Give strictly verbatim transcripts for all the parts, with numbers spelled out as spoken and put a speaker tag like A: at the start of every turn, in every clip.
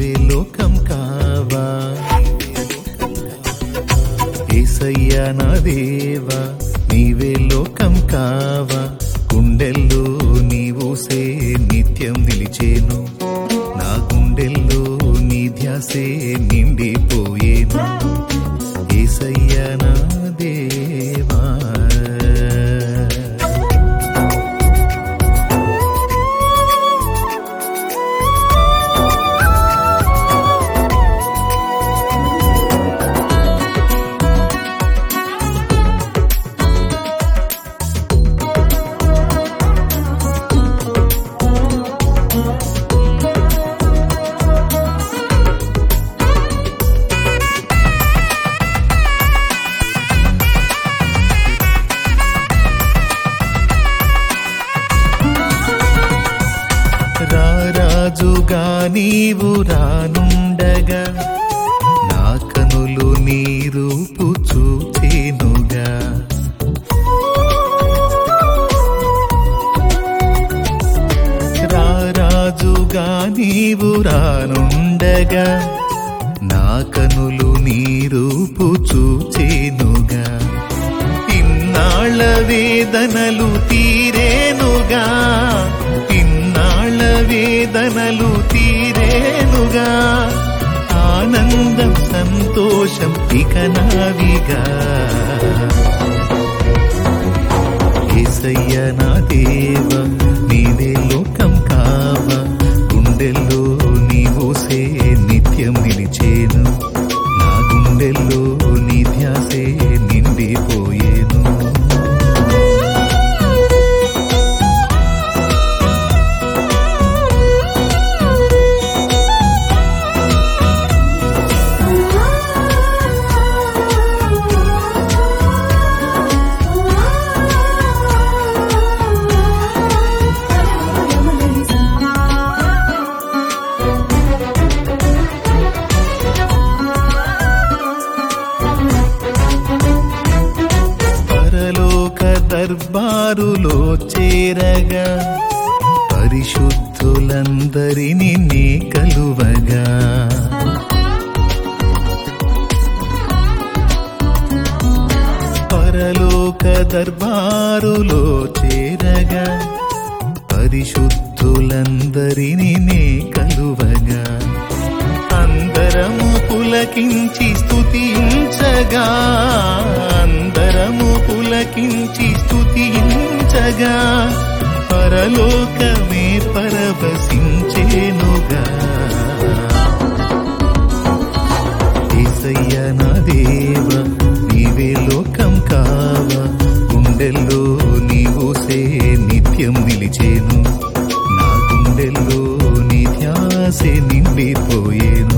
A: నీవే లోకం కావా యేసయ్యా నా దేవా నీవే లోకం కావా గుండెల్లో నీవుసే నిత్యం నిలిచేను నా గుండెల్లో నీ ధ్యాసే నిండిపోయేను యేసయ్యా నా దేవా రారాజుగా నీవు రానుండగా నా కనులు నీ రూపు చూచేనుగా రారాజుగా నీవు రానుండగా నా కనులు నీ రూపు చూచేనుగా ఇన్నాళ్ళ వేదనలు తీరేనుగా ఇన్నాళ్ళ వేదనలు తీరేనుగా ఆనందం సంతోషం ఇక నావిగా యేసయ్యా నా దేవా నీవే లోకం కావా గుండెల్లో నీవుసే నిత్యం నిలిచేను నా గుండెల్లో నీ ధ్యాసే నిండిపోయేను దర్బారులో చేరగా పరిశుద్ధులందరినీ నీ కలువగా పరలోక దర్బారులో చేరగా పరిశుద్ధులందరినీ నీ కలువగా అందరము పులకించి స్తుతించగా అందరము పులకించి స్తుతించగా పరలోకమే పరవశించేనుగా యేసయ్యా నా దేవా నీవే లోకం కావా గుండెల్లో నీవుసే నిత్యం నిలిచేను నా గుండెల్లో నీ ధ్యాసే నిండిపోయేను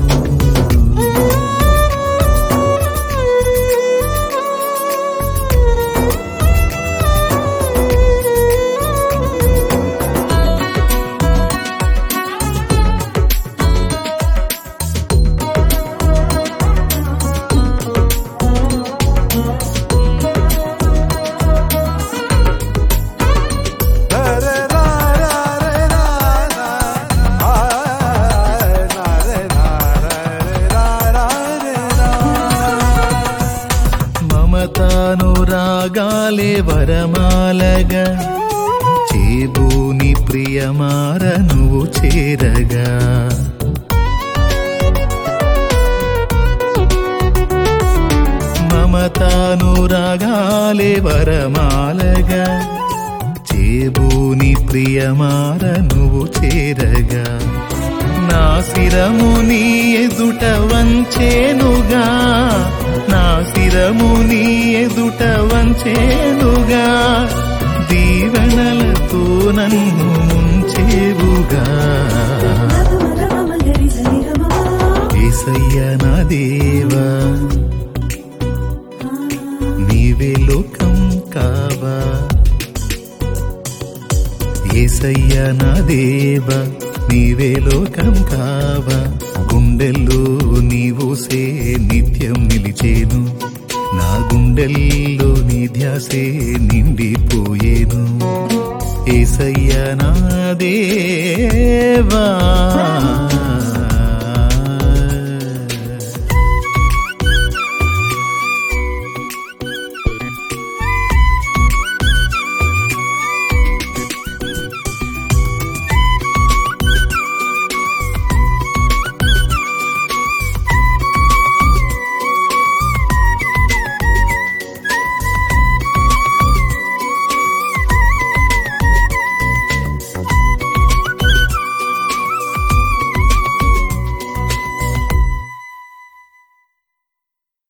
A: రాగాలే వరమాలగా చేబూని ప్రియమార నువ్వు చేరగా మమతాను రాగాలే వరమాలగా చేబూని ప్రియమార నువ్వు చేరగా నా శిరము నీ ఎదుట వంచేనుగా నా శిరము నీ ఎదుట వంచేనుగా దీవెనలతో నన్ను ముంచేవుగా యేసయ్యా నా దేవా నీవే లోకం కావా యేసయ్యా నా దేవా నీవే లోకం కావా గుండెల్లో నీవుసే నిత్యం నిలిచేను నా గుండెల్లో నీ ధ్యాసే నిండిపోయేను యేసయ్యా నా దేవా